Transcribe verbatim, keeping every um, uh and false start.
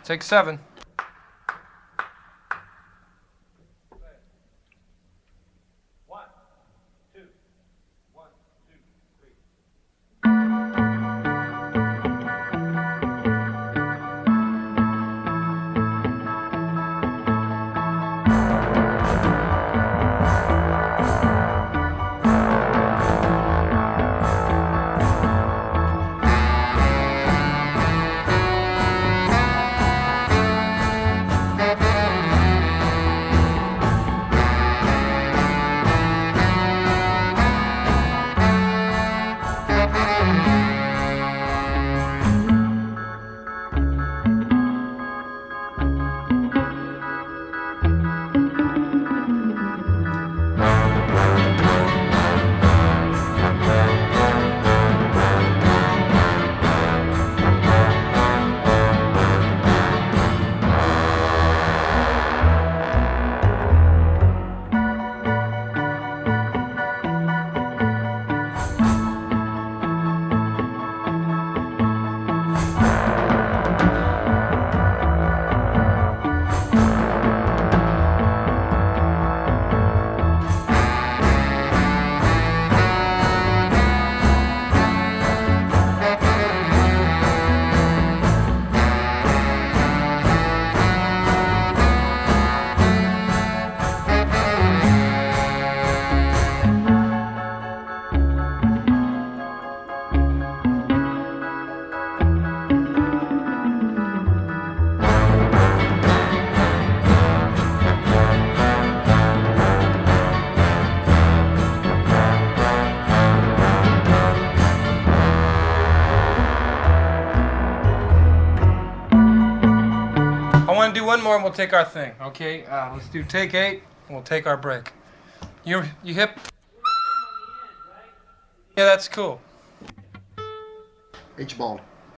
Take seven. One, two, one, two, three. I want to do one more and we'll take our thing, okay? Uh, let's do take eight and we'll take our break. You you hip? Yeah, that's cool. H-ball.